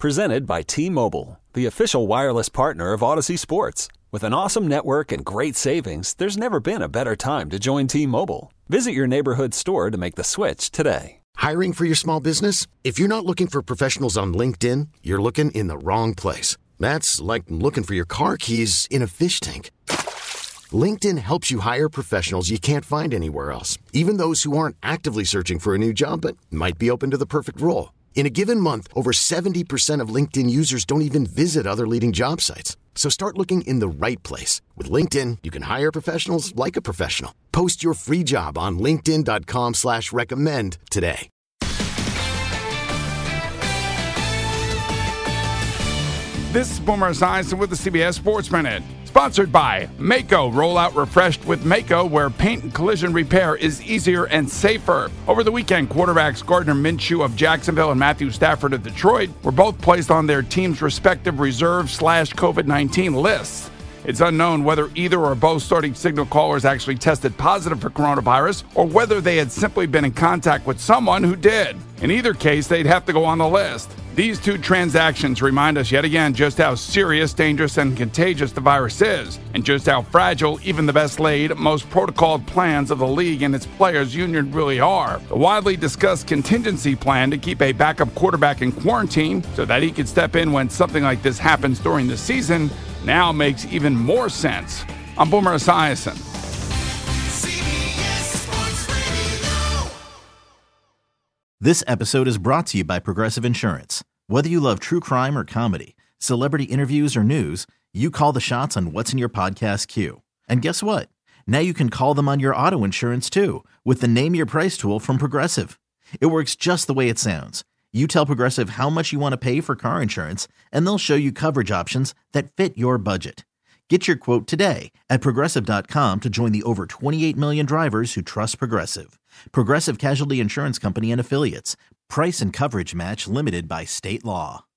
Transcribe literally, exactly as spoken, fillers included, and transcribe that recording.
Presented by T-Mobile, the official wireless partner of Odyssey Sports. With an awesome network and great savings, there's never been a better time to join T-Mobile. Visit your neighborhood store to make the switch today. Hiring for your small business? If you're not looking for professionals on LinkedIn, you're looking in the wrong place. That's like looking for your car keys in a fish tank. LinkedIn helps you hire professionals you can't find anywhere else, even those who aren't actively searching for a new job but might be open to the perfect role. In a given month, over seventy percent of LinkedIn users don't even visit other leading job sites. So start looking in the right place. With LinkedIn, you can hire professionals like a professional. Post your free job on linkedin.com slash recommend today. This is Boomer Esiason with the C B S Sports Minute. Sponsored by Maaco. Roll out refreshed with Maaco, where paint and collision repair is easier and safer. Over the weekend, quarterbacks Gardner Minshew of Jacksonville and Matthew Stafford of Detroit were both placed on their team's respective reserve slash COVID nineteen lists. It's unknown whether either or both starting signal callers actually tested positive for coronavirus or whether they had simply been in contact with someone who did. In either case, they'd have to go on the list. These two transactions remind us yet again just how serious, dangerous, and contagious the virus is, and just how fragile even the best laid, most protocoled plans of the league and its players' union really are. The widely discussed contingency plan to keep a backup quarterback in quarantine so that he could step in when something like this happens during the season now makes even more sense. I'm Boomer Esiason. This episode is brought to you by Progressive Insurance. Whether you love true crime or comedy, celebrity interviews or news, you call the shots on what's in your podcast queue. And guess what? Now you can call them on your auto insurance too with the Name Your Price tool from Progressive. It works just the way it sounds. You tell Progressive how much you want to pay for car insurance, and they'll show you coverage options that fit your budget. Get your quote today at Progressive dot com to join the over twenty-eight million drivers who trust Progressive. Progressive Casualty Insurance Company and Affiliates. Price and coverage match limited by state law.